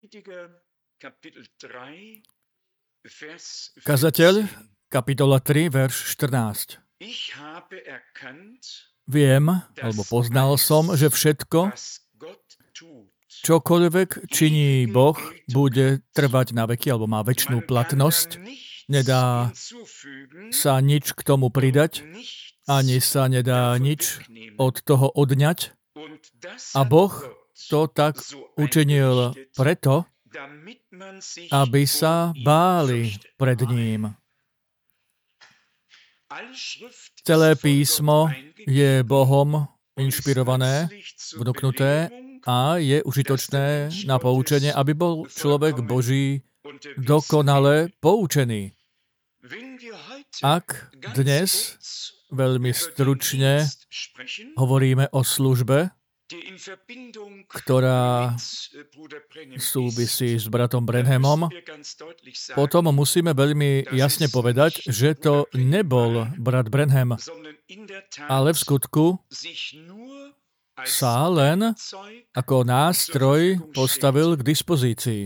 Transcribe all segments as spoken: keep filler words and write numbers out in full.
Kazateľ, kapitola tri, verš štrnásť. Viem, alebo poznal som, že všetko, čokoľvek činí Boh, bude trvať na veky, alebo má večnú platnosť. Nedá sa nič k tomu pridať, ani sa nedá nič od toho odňať. A Boh to tak učinil preto, aby sa báli pred ním. Celé písmo je Bohom inšpirované, vnuknuté a je užitočné na poučenie, aby bol človek Boží dokonale poučený. Ak dnes veľmi stručne hovoríme o službe, ktorá súvisí s bratom Branhamom, potom musíme veľmi jasne povedať, že to nebol brat Branham, ale v skutku sa len ako nástroj postavil k dispozícii.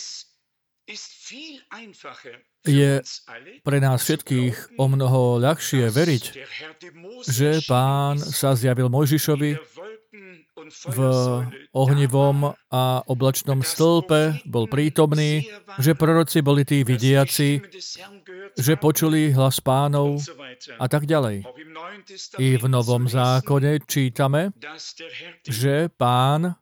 Je pre nás všetkých o mnoho ľahšie veriť, že Pán sa zjavil Mojžišovi v ohnivom a oblačnom stĺpe, bol prítomný, že proroci boli tí vidiaci, že počuli hlas Pánov a tak ďalej. I v Novom zákone čítame, že Pán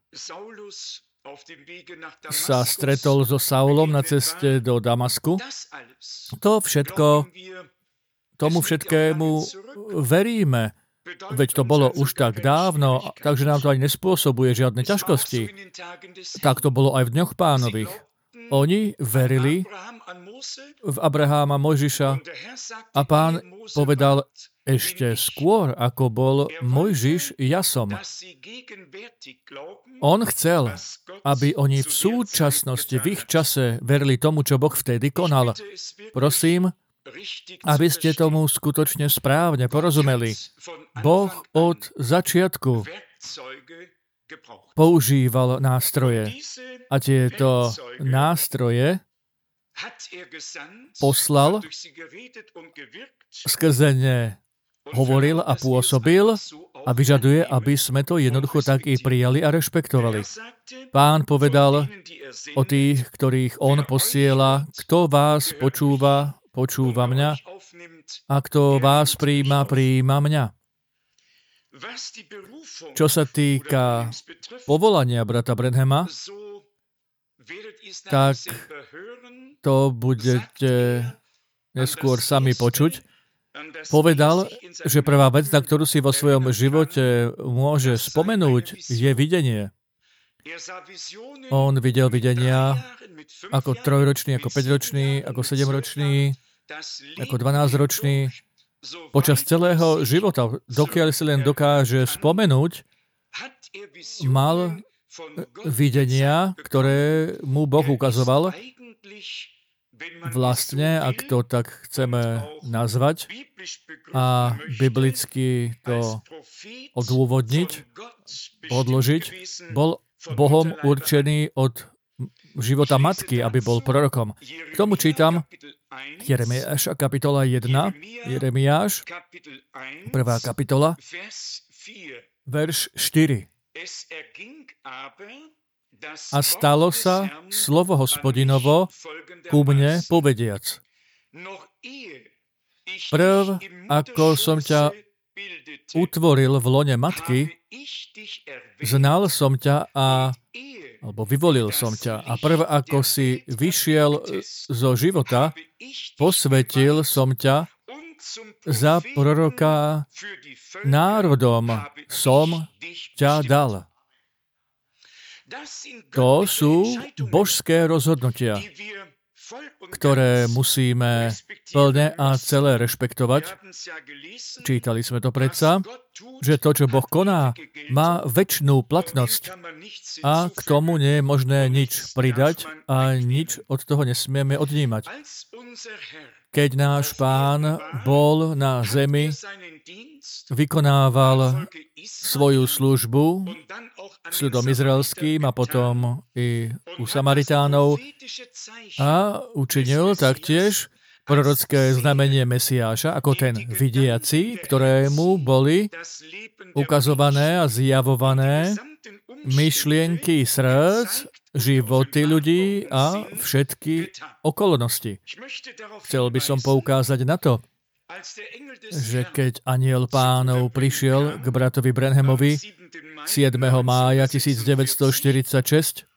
sa stretol so Saulom na ceste do Damasku. To všetko, tomu všetkému veríme. Veď to bolo už tak dávno, takže nám to ani nespôsobuje žiadne ťažkosti. Tak to bolo aj v dňoch Pánových. Oni verili v Abraháma, Mojžiša a Pán povedal ešte skôr, ako bol Mojžiš, ja som. On chcel, aby oni v súčasnosti, v ich čase verili tomu, čo Boh vtedy konal. Prosím, aby ste tomu skutočne správne porozumeli. Boh od začiatku používal nástroje a tieto nástroje poslal, skrze ne hovoril a pôsobil a vyžaduje, aby sme to jednoducho tak i prijali a rešpektovali. Pán povedal o tých, ktorých on posiela, kto vás počúva, počúva mňa, a kto vás prijíma, prijíma mňa. Čo sa týka povolania brata Branhama, tak to budete neskôr sami počuť. Povedal, že prvá vec, na ktorú si vo svojom živote môže spomenúť, je videnie. On videl videnia ako trojročný, ako päťročný, ako sedemročný, ako dvanásťročný. Počas celého života, dokiaľ si len dokáže spomenúť, mal videnia, ktoré mu Boh ukazoval. Vlastne, ak to tak chceme nazvať a biblicky to odôvodniť, odložiť, bol Bohom určený od života matky, aby bol prorokom. K tomu čítam Jeremiáša, kapitola jedna, Jeremiáš, prvá kapitola, verš štyri. A stalo sa slovo Hospodinovo ku mne povediac. Prv, ako som ťa utvoril v lone matky, znal som ťa a alebo vyvolil som ťa. A prv, ako si vyšiel zo života, posvetil som ťa za proroka národom som ťa dal. To sú božské rozhodnutia, ktoré musíme plne a celé rešpektovať. Čítali sme to predsa, že to, čo Boh koná, má večnú platnosť a k tomu nie je možné nič pridať a nič od toho nesmieme odnímať. Keď náš Pán bol na zemi vykonával svoju službu s ľudom izraelským a potom i u Samaritánov a učinil taktiež prorocké znamenie Mesiáša ako ten vidiaci, ktorému boli ukazované a zjavované myšlienky srdc, životy ľudí a všetky okolnosti. Chcel by som poukázať na to, že keď anjel Pánov prišiel k bratovi Branhamovi siedmeho mája tisícdeväťstoštyridsaťšesť,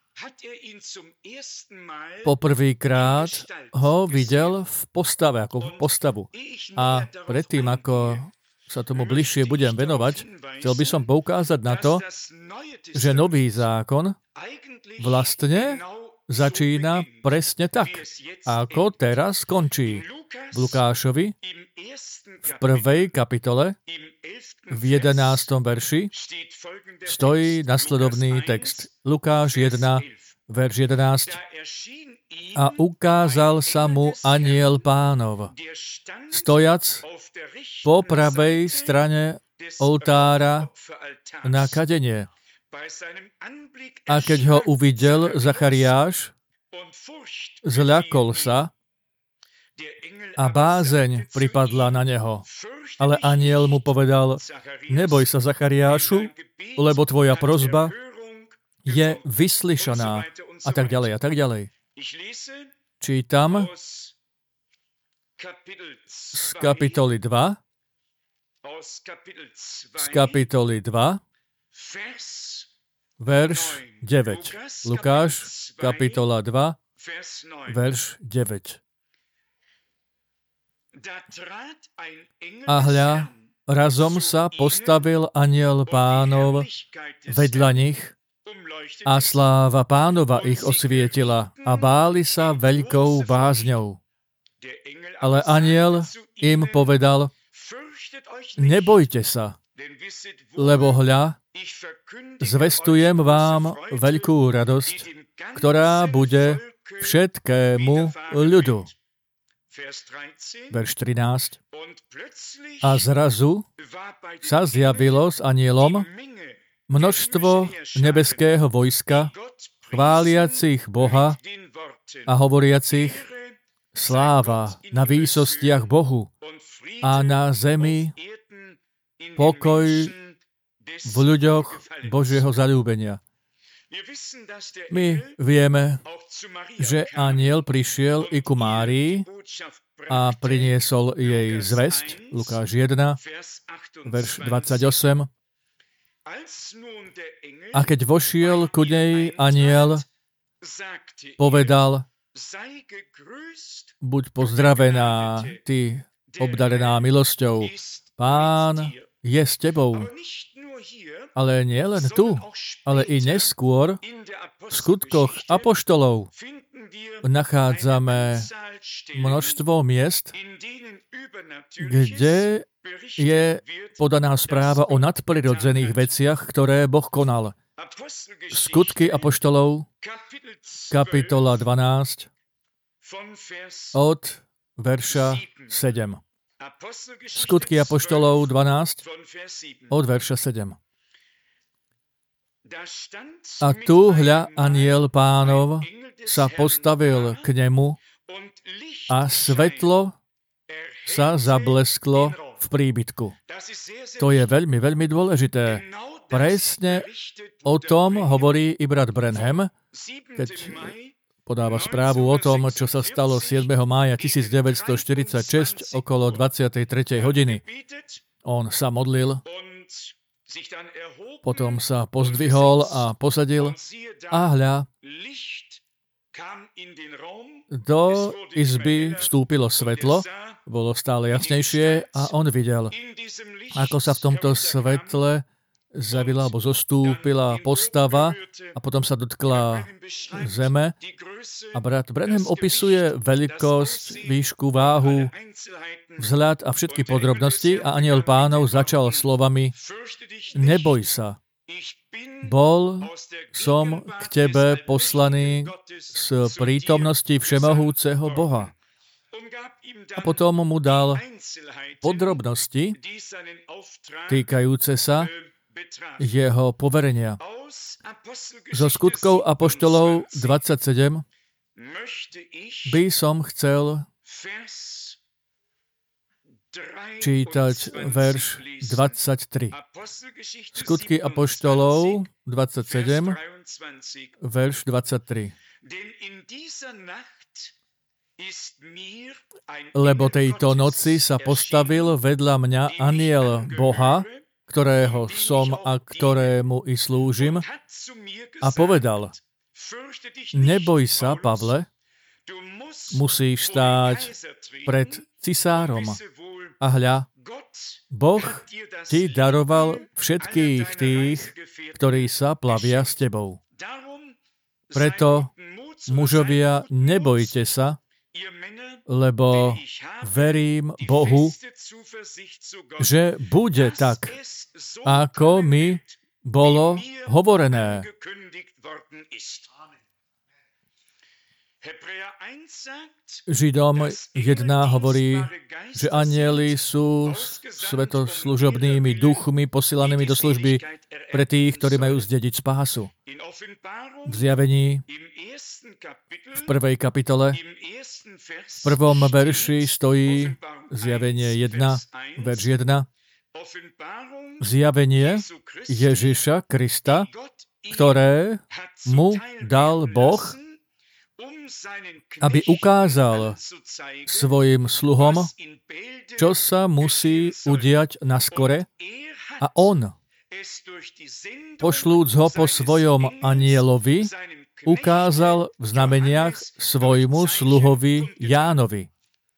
poprvýkrát ho videl v postave, ako postavu. A predtým, ako sa tomu bližšie budem venovať, chcel by som poukázať na to, že nový zákon vlastne začína presne tak, ako teraz končí. V Lukášovi v prvej kapitole v jedenástom verši stojí nasledovný text. Lukáš jeden, verš jedenásť. A ukázal sa mu anjel Pánov, stojac po pravej strane oltára na kadenie. A keď ho uvidel Zachariáš, zľakol sa a bázeň pripadla na neho. Ale anjel mu povedal, neboj sa, Zachariášu, lebo tvoja prosba je vyslyšaná. A tak ďalej, a tak ďalej. Čítam z kapitoly dva, z kapitoly dva, verš deväť. Lukáš, kapitola dva, verš deväť. A hľa, razom sa postavil anjel Pánov vedľa nich a sláva Pánova ich osvietila a báli sa veľkou bázňou. Ale anjel im povedal, nebojte sa, lebo hľa, zvestujem vám veľkú radosť, ktorá bude všetkému ľudu. Verš trinásť. A zrazu sa zjavilo s anjelom množstvo nebeského vojska, chváliacich Boha a hovoriacich sláva na výsostiach Bohu a na zemi pokoj v ľuďoch Božieho zaľúbenia. My vieme, že anjel prišiel i ku Márii a priniesol jej zvesť, Lukáš jeden, verš dvadsaťosem. A keď vošiel ku nej anjel, povedal, buď pozdravená, ty obdarená milosťou, Pán je s tebou. Ale nie len tu, ale i neskôr v skutkoch apoštolov nachádzame množstvo miest, kde je podaná správa o nadprirodzených veciach, ktoré Boh konal. Skutky apoštolov, kapitola dvanásť, od verša sedem. Skutky apoštolov dvanásť, od verša sedem. A tu hľa anjel Pánov sa postavil k nemu a svetlo sa zablesklo v príbytku. To je veľmi, veľmi dôležité. Presne o tom hovorí i brat Branham, keď podáva správu o tom, čo sa stalo siedmeho mája tisícdeväťstoštyridsaťšesť okolo dvadsiatej tretej hodiny. On sa modlil, potom sa pozdvihol a posadil a hľa, do izby vstúpilo svetlo, bolo stále jasnejšie a on videl, ako sa v tomto svetle zavila alebo zostúpila postava a potom sa dotkla zeme. A brat Branham opisuje veľkosť, výšku, váhu, vzhľad a všetky podrobnosti a anjel Pánov začal slovami neboj sa, bol som k tebe poslaný z prítomnosti všemohúceho Boha. a potom mu dal podrobnosti týkajúce sa jeho poverenia. Zo Skutkov apoštolov dvadsaťsedem by som chcel čítať verš dvadsaťtri. Skutky apoštolov dvadsaťsedem, verš dvadsaťtri. Lebo tejto noci sa postavil vedľa mňa anjel Boha, ktorého som a ktorému i slúžim, a povedal: Neboj sa, Pavle, musíš stáť pred cisárom. A hľa, Boh ti daroval všetkých tých, ktorí sa plavia s tebou. Preto, mužovia, nebojte sa, lebo verím Bohu, že bude tak, ako mi bolo hovorené. Židom jeden hovorí, že anjeli sú svetoslužobnými duchmi posilanými do služby pre tých, ktorí majú zdediť spásu. V Zjavení v prvej kapitole v prvom verši stojí Zjavenie jeden, verš jeden. Zjavenie Ježiša Krista, ktoré mu dal Boh, aby ukázal svojim sluhom, čo sa musí udiať naskore, a on, pošlúc ho po svojom anjelovi, ukázal v znameniach svojmu sluhovi Jánovi.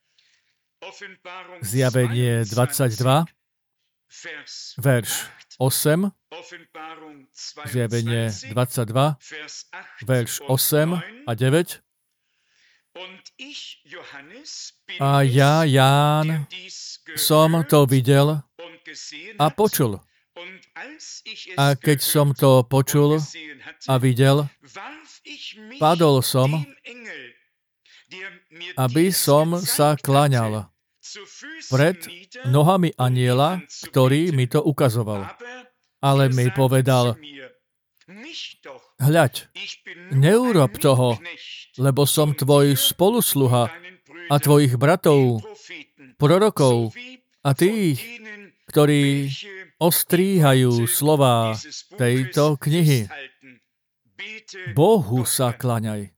Zjavenie dvadsaťdva, verš osem, Zjavenie dvadsaťdva, verš osem a deväť. A ja, Ján, som to videl a počul. A keď som to počul a videl, padol som, aby som sa klaňal pred nohami anjela, ktorý mi to ukazoval. Ale mi povedal: Hľaď, neurob toho, lebo som tvoj spolusluha a tvojich bratov, prorokov a tých, ktorí ostríhajú slová tejto knihy. Bohu sa klaňaj.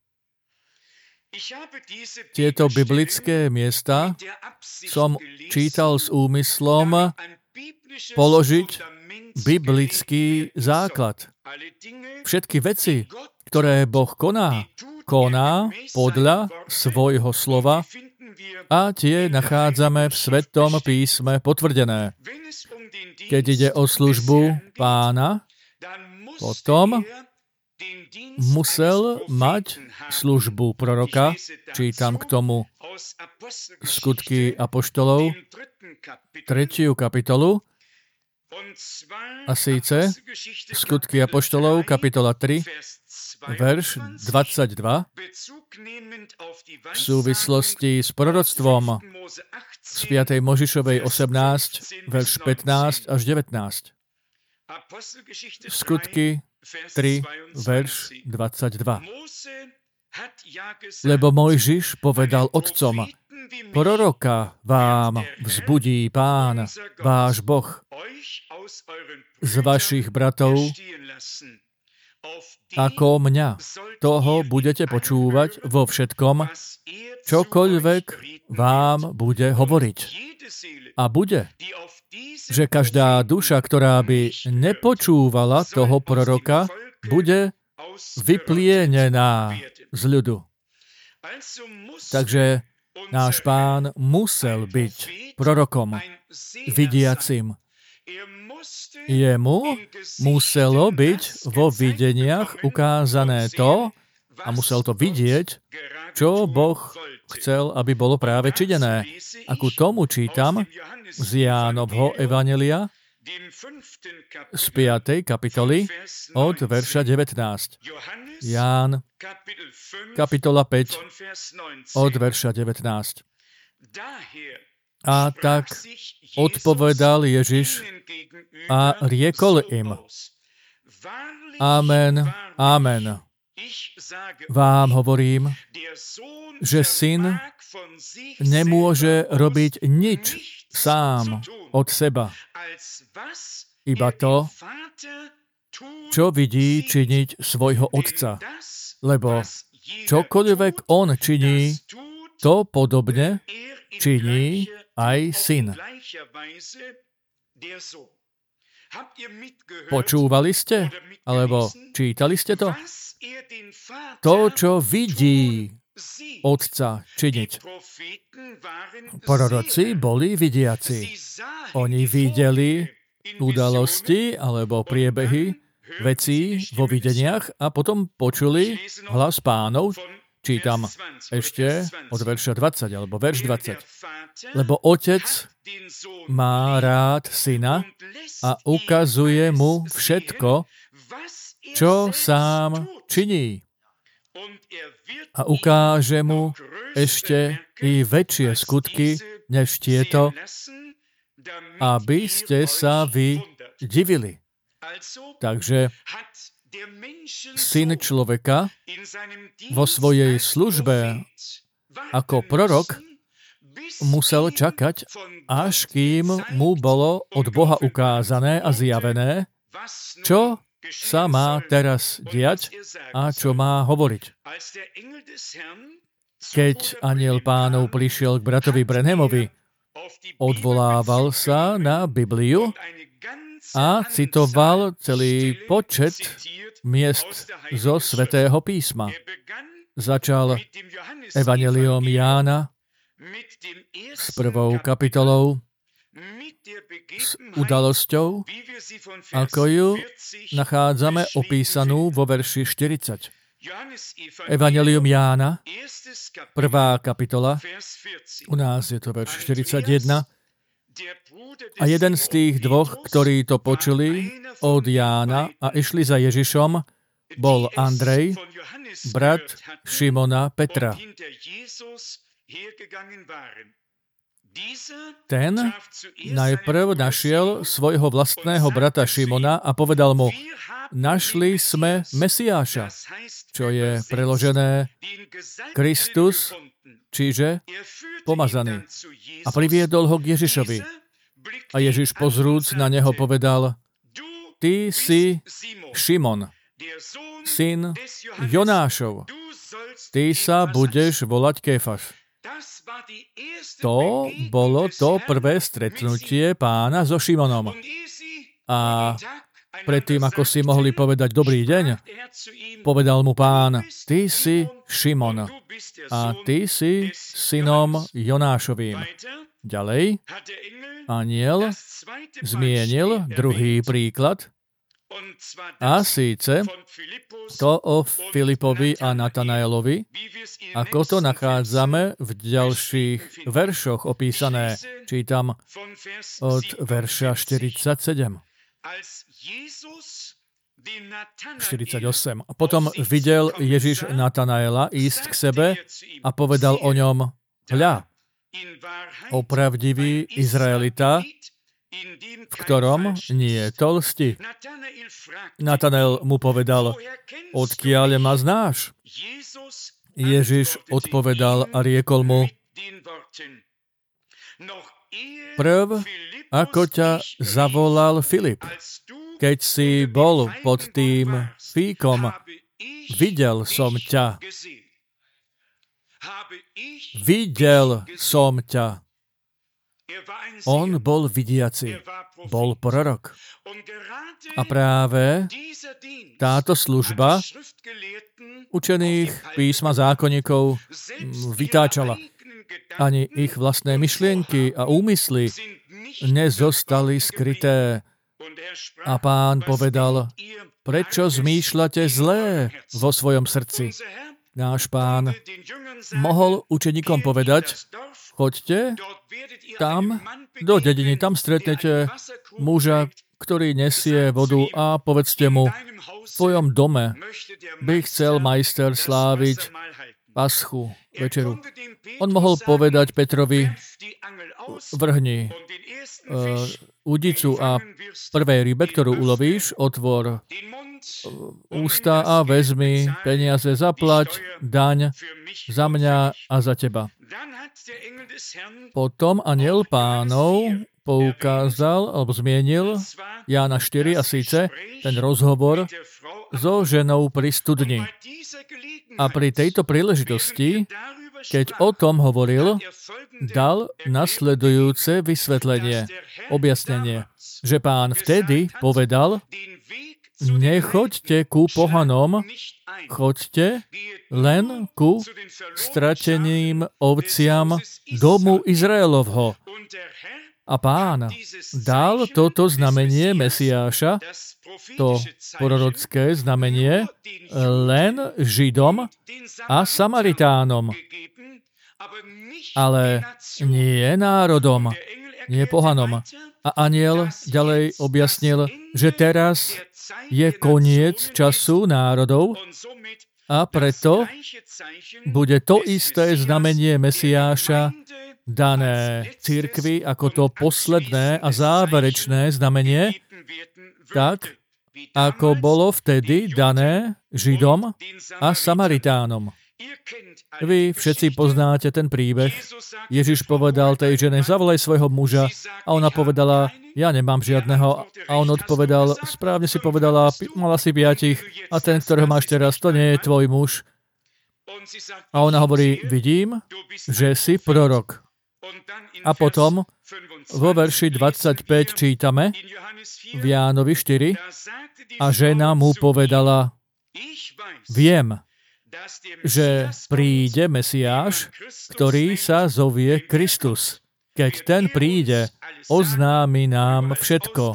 Tieto biblické miesta som čítal s úmyslom položiť biblický základ. Všetky veci, ktoré Boh koná, koná podľa svojho slova a tie nachádzame v Svetom písme potvrdené. Keď ide o službu Pána, potom musel mať službu proroka. Čítam k tomu Skutky apoštolov, tretiu kapitolu, a síce Skutky apoštolov, kapitola tri, verš dvadsaťdva, v súvislosti s proroctvom z piatej Možišovej osemnásť, verš pätnásť až devätnásť. Skutky tri, verš dvadsaťdva. Lebo Mojžiš povedal otcom: Proroka vám vzbudí Pán, váš Boh, z vašich bratov, ako mňa. Toho budete počúvať vo všetkom, čokoľvek vám bude hovoriť. A bude, že každá duša, ktorá by nepočúvala toho proroka, bude vyplienená z ľudu. Takže náš Pán musel byť prorokom, vidiacim. Jemu muselo byť vo videniach ukázané to, a musel to vidieť, čo Boh chcel, aby bolo práve činené. A ku tomu čítam z Jánovho evanjelia z piatej kapitoly od verša devätnásť. Ján, kapitola päť, od verša devätnásť. A tak odpovedal Ježiš a riekol im: Amen, amen. Vám hovorím, že syn nemôže robiť nič sám od seba. Iba to, čo vidí činiť svojho otca. Lebo čokoľvek on činí, to podobne činí aj syn. Počúvali ste? Alebo čítali ste to? To, čo vidí otca činiť. Proroci boli vidiaci. Oni videli udalosti alebo priebehy vecí vo videniach a potom počuli hlas Pánov. Čítam ešte od verša dvadsať alebo verš dvadsať. Lebo otec má rád syna a ukazuje mu všetko, čo sám činí. A ukáže mu ešte i väčšie skutky, než tieto, aby ste sa vy divili. Takže syn človeka vo svojej službe ako prorok musel čakať, až kým mu bolo od Boha ukázané a zjavené, čo sa má teraz diať a čo má hovoriť. Keď anjel Pánov prišiel k bratovi Branhamovi, odvolával sa na Bibliu a citoval celý počet miest zo Svätého písma. Začal Evanjeliom Jána s prvou kapitolou, s udalosťou, ako ju nachádzame opísanú vo verši štyridsať. Evanjelium Jána, prvá kapitola, u nás je to verš štyridsaťjeden. A jeden z tých dvoch, ktorí to počuli od Jána a išli za Ježišom, bol Andrej, brat Šimona Petra. Ten najprv našiel svojho vlastného brata Šimona a povedal mu: Našli sme Mesiáša, čo je preložené Kristus, čiže pomazaný. A priviedol ho k Ježišovi. A Ježiš pozrúc na neho povedal: Ty si Šimon, syn Jonášov. Ty sa budeš volať Kéfas. To bolo to prvé stretnutie Pána so Šimonom. A predtým, ako si mohli povedať dobrý deň, povedal mu Pán: Ty si Šimon a ty si synom Jonášovým. Ďalej, anjel zmienil druhý príklad, a síce to o Filipovi a Natanaelovi, ako to nachádzame v ďalších veršoch opísané. Čítam od verša štyridsaťsedem. štyridsaťosem. A potom videl Ježiš Natanaela ísť k sebe a povedal o ňom: Hľa, opravdivý Izraelita, v ktorom nie je to lsti. Natanael mu povedal: Odkiaľ ma znáš? Ježiš odpovedal a riekol mu: Prv, ako ťa zavolal Filip, keď si bol pod tým fíkom, videl som ťa. Videl som ťa. On bol vidiaci, bol prorok. A práve táto služba učených písma zákonníkov vytáčala. Ani ich vlastné myšlienky a úmysly nezostali skryté. A Pán povedal: Prečo zmýšľate zlé vo svojom srdci? Náš Pán mohol učeníkom povedať: Choďte tam do dediny, tam stretnete muža, ktorý nesie vodu, a povedzte mu: v tvojom dome by chcel majster sláviť paschu, večeru. On mohol povedať Petrovi, vrhni uh, údicu a prvej rybe, ktorú ulovíš, otvor ústa a vezmi peniaze, zaplať daň za mňa a za teba. Potom anjel Pánov poukázal, alebo zmienil Jána štyri a síce ten rozhovor so ženou pri studni. A pri tejto príležitosti, keď o tom hovoril, dal nasledujúce vysvetlenie, objasnenie, že Pán vtedy povedal, nechoďte ku pohanom, choďte len ku strateným ovciam domu Izraelovho. A Pán dal toto znamenie Mesiáša, to prorocké znamenie, len Židom a Samaritánom, ale nie národom, nie pohanom. A anjel ďalej objasnil, že teraz je koniec času národov a preto bude to isté znamenie Mesiáša dané cirkvi ako to posledné a záverečné znamenie, tak ako bolo vtedy dané Židom a Samaritánom. Vy všetci poznáte ten príbeh. Ježiš povedal tej žene, zavolaj svojho muža, a ona povedala, ja nemám žiadneho. A on odpovedal, správne si povedala, mala si piatich a ten, ktorého máš teraz, to nie je tvoj muž. A ona hovorí, vidím, že si prorok. A potom vo verši dvadsaťpäť čítame v Jánovi štyri a žena mu povedala, viem, že príde Mesiáš, ktorý sa zovie Kristus. Keď ten príde, oznámi nám všetko.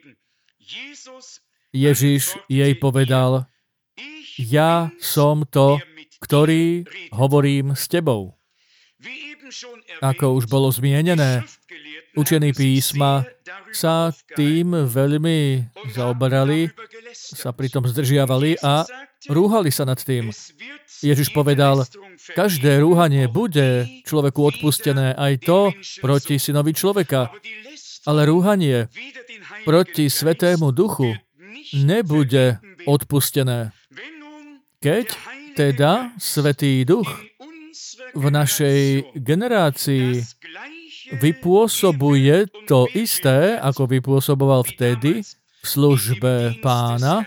Ježiš jej povedal, ja som to, ktorý hovorím s tebou. Ako už bolo zmienené, učení písma sa tým veľmi zaoberali, sa pritom zdržiavali a rúhali sa nad tým. Ježiš povedal, každé rúhanie bude človeku odpustené, aj to proti synovi človeka, ale rúhanie proti Svätému Duchu nebude odpustené. Keď teda Svätý Duch v našej generácii vypôsobuje to isté, ako vypôsoboval vtedy v službe Pána,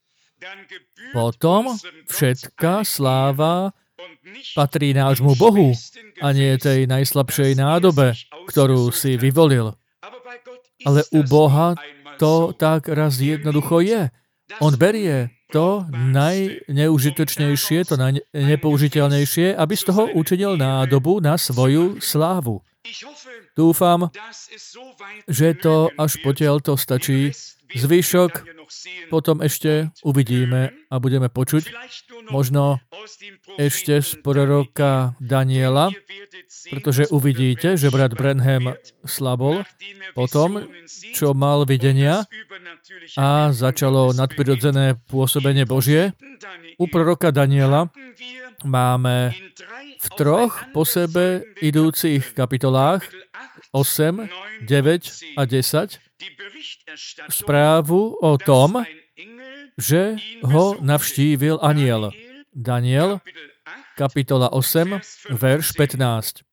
potom všetká sláva patrí nášmu Bohu a nie tej najslabšej nádobe, ktorú si vyvolil. Ale u Boha to tak raz jednoducho je. On berie to najneužitočnejšie, to najnepoužiteľnejšie, aby z toho učinil nádobu na svoju slávu. Dúfam, že to až potiaľ to stačí. Zvyšok potom ešte uvidíme a budeme počuť. Možno ešte z proroka Daniela, pretože uvidíte, že brat Branham slabol potom, čo mal videnia a začalo nadprirodzené pôsobenie Božie. U proroka Daniela máme v troch po sebe idúcich kapitolách osem, deväť a desať správu o tom, že ho navštívil anjel. Daniel, kapitola osem, verš pätnásť.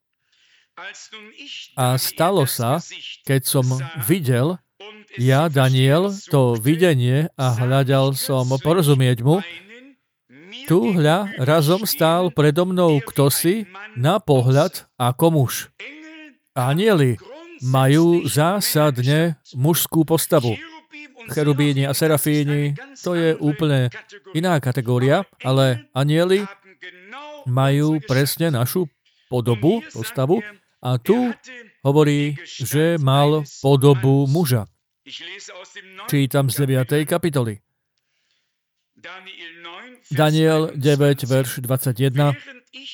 A stalo sa, keď som videl, ja, Daniel, to videnie a hľadal som porozumieť mu, tu hľa razom stál predo mnou kdosi na pohľad ako muž. Anjeli majú zásadne mužskú postavu. Cherubíni a serafíni, to je úplne iná kategória, ale anjeli majú presne našu podobu, postavu a tu hovorí, že mal podobu muža. Čítam z deviatej kapitoly. Daniel deväť, verš dvadsaťjeden.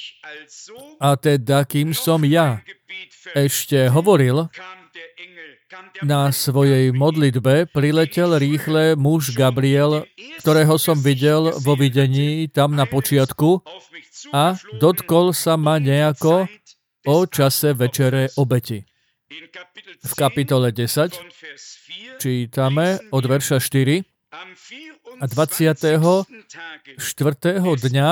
A teda, kým som ja ešte hovoril, na svojej modlitbe priletel rýchle muž Gabriel, ktorého som videl vo videní tam na počiatku a dotkol sa ma nejako o čase večere obeti. V kapitole desať čítame od verša štyri a dvadsiateho štvrtého dňa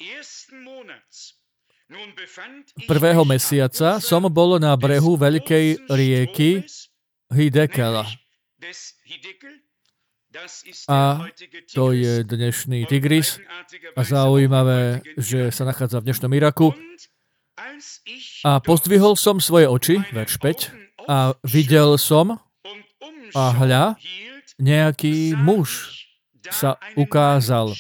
prvého mesiaca som bol na brehu veľkej rieky Hidekela. A to je dnešný Tigris. A zaujímavé, že sa nachádza v dnešnom Iraku. A pozdvihol som svoje oči, verš päť, a videl som, a hľa, nejaký muž sa ukázal,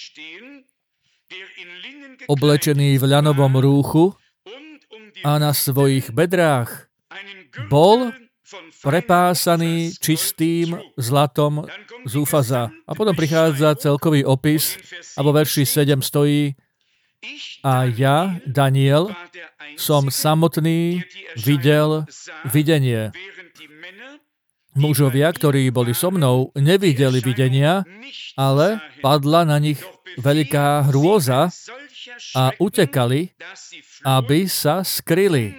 oblečený v ľanovom rúchu a na svojich bedrách bol prepásaný čistým zlatom z úfaza. A potom prichádza celkový opis a vo verši sedem stojí: a ja, Daniel, som samotný videl videnie. Mužovia, ktorí boli so mnou, nevideli videnia, ale padla na nich veľká hrôza a utekali, aby sa skryli.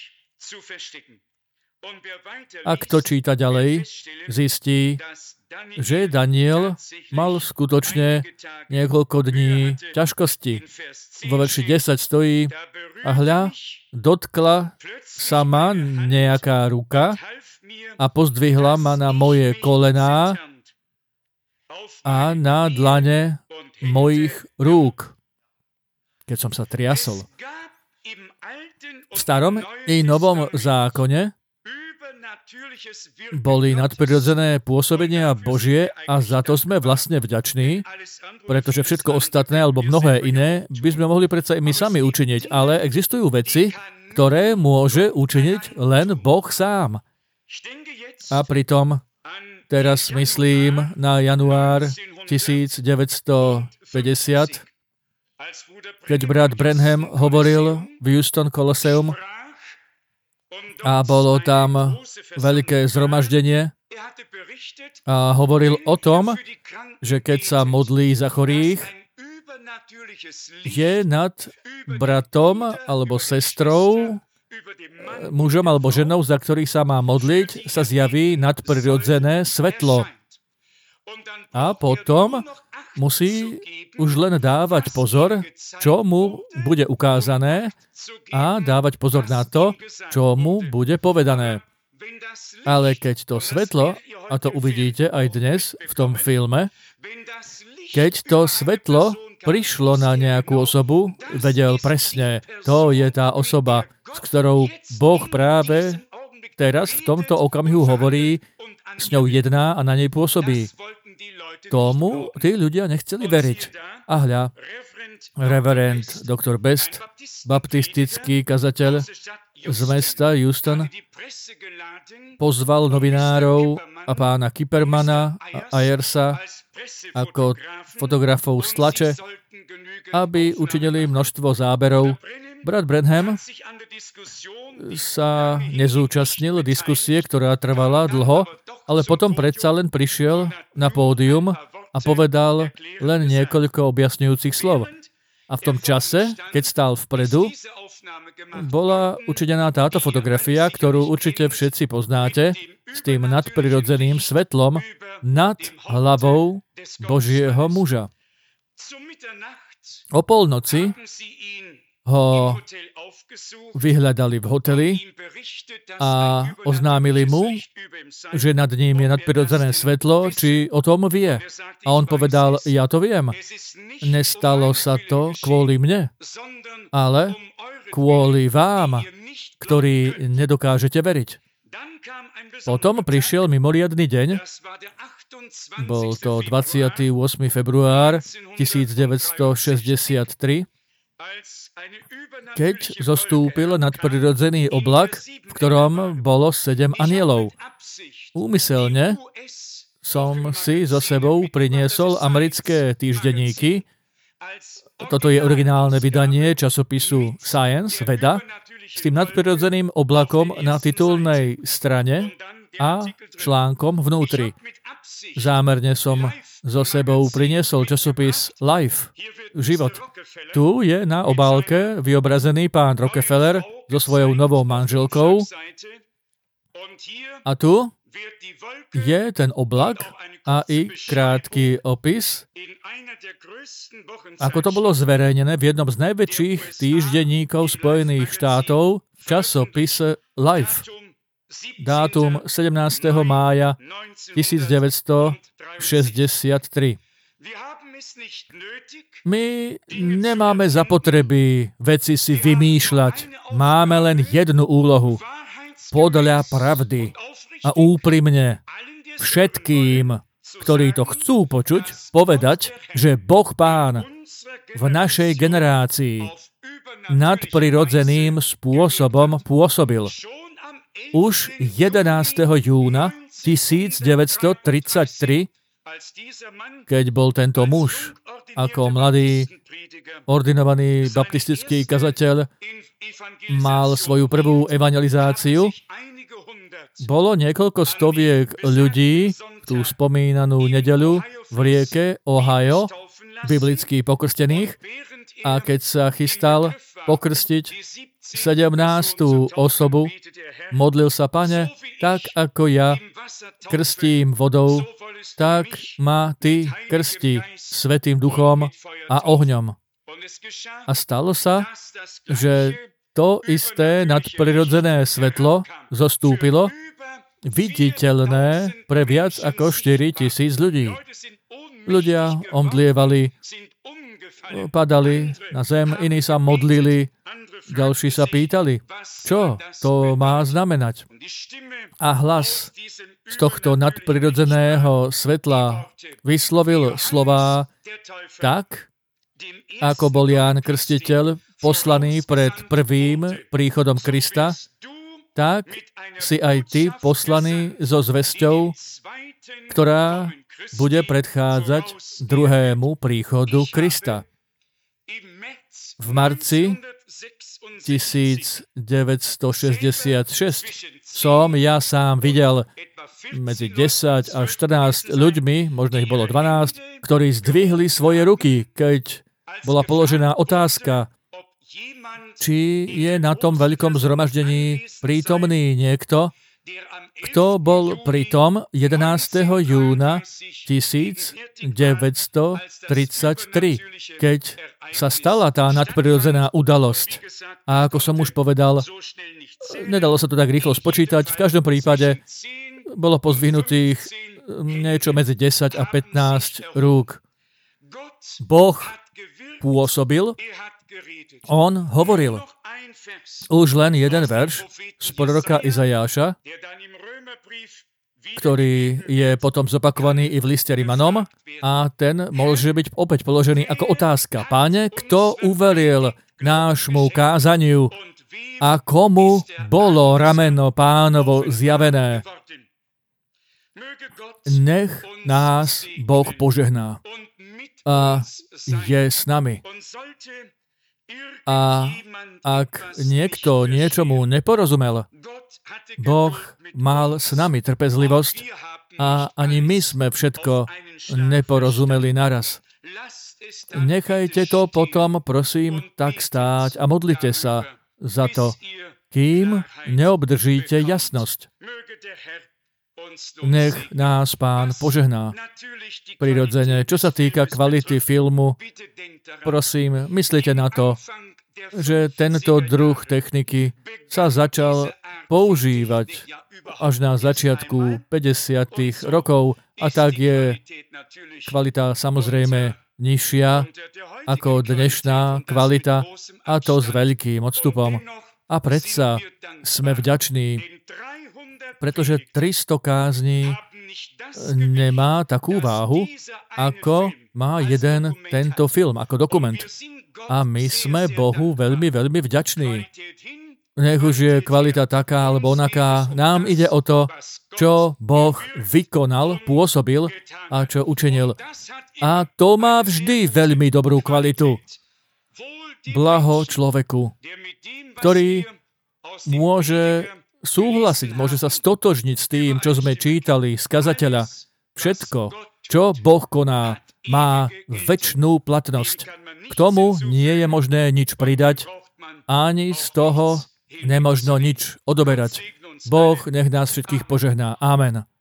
A kto číta ďalej, zistí, že Daniel mal skutočne niekoľko dní ťažkosti. Vo verši desať stojí: a hľa, dotkla sa ma nejaká ruka a pozdvihla ma na moje kolená a na dlane mojich rúk, keď som sa triasol. V starom i novom zákone boli nadprirodzené pôsobenia Božie a za to sme vlastne vďační, pretože všetko ostatné alebo mnohé iné by sme mohli predsa i my sami učiniť, ale existujú veci, ktoré môže učiniť len Boh sám. A pritom teraz myslím na január devätnásťstopäťdesiat, keď brat Branham hovoril v Houston Colosseum a bolo tam veľké zhromaždenie a hovoril o tom, že keď sa modlí za chorých, je nad bratom alebo sestrou, mužom alebo ženou, za ktorých sa má modliť, sa zjaví nadprirodzené svetlo. A potom musí už len dávať pozor, čo mu bude ukázané a dávať pozor na to, čo mu bude povedané. Ale keď to svetlo, a to uvidíte aj dnes v tom filme, keď to svetlo prišlo na nejakú osobu, vedel presne, to je tá osoba, s ktorou Boh práve teraz v tomto okamihu hovorí, s ňou jedná a na nej pôsobí. Tomu tí ľudia nechceli veriť. A hľa, reverend doktor Best, baptistický kazateľ z mesta Houston, pozval novinárov a pána Kippermana a Ayersa ako fotografov z tlače, aby učinili množstvo záberov. Brat Branham sa nezúčastnil diskusie, ktorá trvala dlho, ale potom predsa len prišiel na pódium a povedal len niekoľko objasňujúcich slov. A v tom čase, keď stál vpredu, bola učinená táto fotografia, ktorú určite všetci poznáte, s tým nadprirodzeným svetlom nad hlavou Božieho muža. O polnoci ho vyhľadali v hoteli a oznámili mu, že nad ním je nadprirodzené svetlo, či o tom vie. A on povedal, ja to viem. Nestalo sa to kvôli mne, ale kvôli vám, ktorí nedokážete veriť. Potom prišiel mimoriadny deň, bol to dvadsiateho ôsmeho február tisícdeväťstošesťdesiattri, keď zostúpil nadprirodzený oblak, v ktorom bolo sedem anielov. Úmyselne som si so sebou priniesol americké týždenníky. Toto je originálne vydanie časopisu Science, veda, s tým nadprirodzeným oblakom na titulnej strane a článkom vnútri. Zámerne som so sebou priniesol časopis Life, život. Tu je na obálke vyobrazený pán Rockefeller so svojou novou manželkou a tu je ten oblak a i krátky opis, ako to bolo zverejnené v jednom z najväčších týždenníkov Spojených štátov v časopise Life. Dátum sedemnásteho mája tisícdeväťstošesťdesiattri. My nemáme zapotreby veci si vymýšľať. Máme len jednu úlohu. Podľa pravdy a úprimne všetkým, ktorí to chcú počuť, povedať, že Boh Pán v našej generácii nadprirodzeným spôsobom pôsobil. Už jedenásteho júna tisícdeväťstotridsaťtri, keď bol tento muž ako mladý ordinovaný baptistický kazateľ mal svoju prvú evangelizáciu, bolo niekoľko stoviek ľudí tú spomínanú nedeľu v rieke Ohio, biblicky pokrstených, a keď sa chystal pokrstiť sedemnástu osobu, modlil sa: Pane, tak ako ja krstím vodou, tak ma Ty krsti Svätým Duchom a ohňom. A stalo sa, že to isté nadprirodzené svetlo zostúpilo, viditeľné pre viac ako štyri tisíc ľudí. Ľudia omdlievali, padali na zem, iní sa modlili, ďalší sa pýtali, čo to má znamenať. A hlas z tohto nadprirodzeného svetla vyslovil slová tak, ako bol Ján Krstiteľ poslaný pred prvým príchodom Krista, tak si aj ty poslaný so zvesťou, ktorá bude predchádzať druhému príchodu Krista. V marci tisícdeväťstošesťdesiatšesť som ja sám videl medzi desať a štrnásť ľuďmi, možno ich bolo dvanásť, ktorí zdvihli svoje ruky, keď bola položená otázka, či je na tom veľkom zhromaždení prítomný niekto, kto bol pri tom jedenásteho júna tisícdeväťstotridsaťtri, keď sa stala tá nadprirodzená udalosť. A ako som už povedal, nedalo sa to tak rýchlo spočítať. V každom prípade bolo pozdvihnutých niečo medzi desať a pätnásť rúk. Boh pôsobil, on hovoril. Už len jeden verš z proroka Izajáša, ktorý je potom zopakovaný i v liste Rimanom, a ten môže byť opäť položený ako otázka. Páne, kto uveril nášmu kázaniu a komu bolo rameno Pánovo zjavené? Nech nás Boh požehná a je s nami. A ak niekto niečomu neporozumel, Boh mal s nami trpezlivosť a ani my sme všetko neporozumeli naraz. Nechajte to potom, prosím, tak stáť a modlite sa za to, kým neobdržíte jasnosť. Nech nás Pán požehná. Prirodzene, čo sa týka kvality filmu, prosím, myslite na to, že tento druh techniky sa začal používať až na začiatku päťdesiatych rokov a tak je kvalita samozrejme nižšia ako dnešná kvalita, a to s veľkým odstupom. A predsa sme vďační, pretože tristo kázní nemá takú váhu, ako má jeden tento film, ako dokument. A my sme Bohu veľmi, veľmi vďační. Nech už je kvalita taká alebo onaká, nám ide o to, čo Boh vykonal, pôsobil a čo učinil. A to má vždy veľmi dobrú kvalitu. Blaho človeku, ktorý môže súhlasiť, môže sa stotožniť s tým, čo sme čítali z kazateľa. Všetko, čo Boh koná, má večnú platnosť. K tomu nie je možné nič pridať, ani z toho nemožno nič odoberať. Boh nech nás všetkých požehná. Amen.